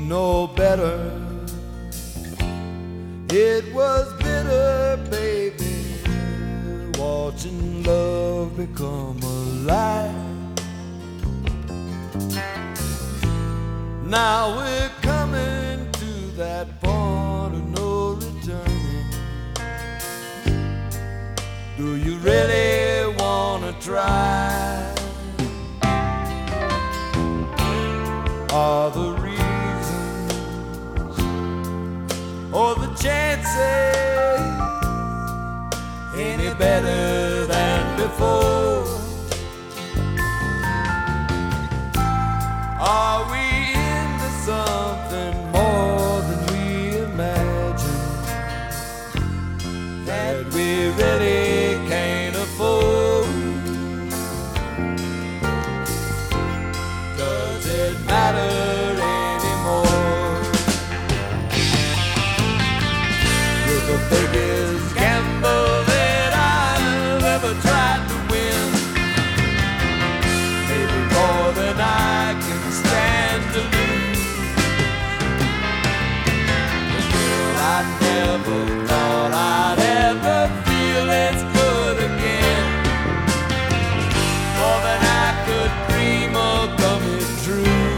know better. It was bitter, baby, watching love become a lie. Now we're coming to that point of no returning. Do you really wanna try? Are the reasons or the chances any better than before? Are we into something more than we imagine that we really can't afford? Does it matter anymore? You're the biggest gamble that I've ever tried to win. Maybe more than I can stand to lose. But girl, I never thought I'd ever feel as good again. More than I could dream of coming true.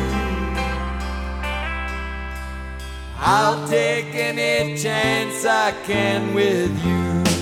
I'll take any chance I can with you.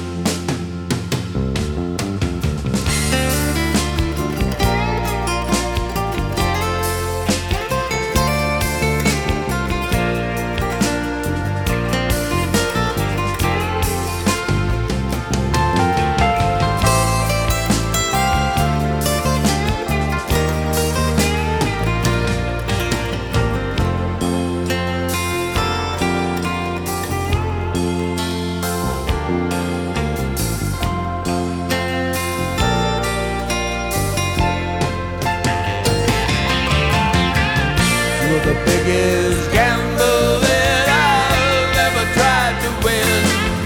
You're the biggest gamble that I've ever tried to win.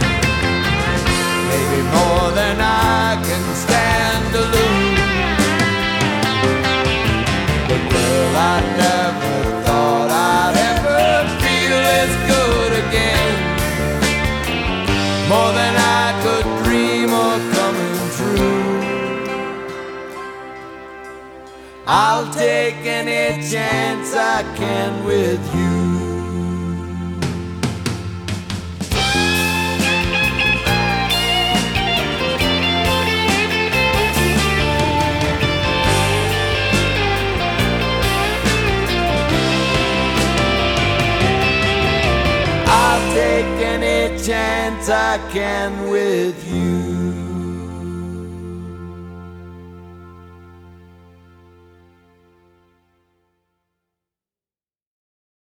Maybe more than I can stand to lose. But girl, I never thought I'd ever feel as good again. More than I could dream of coming true. I'll take any chance I can with you. I'll take any chance I can with you.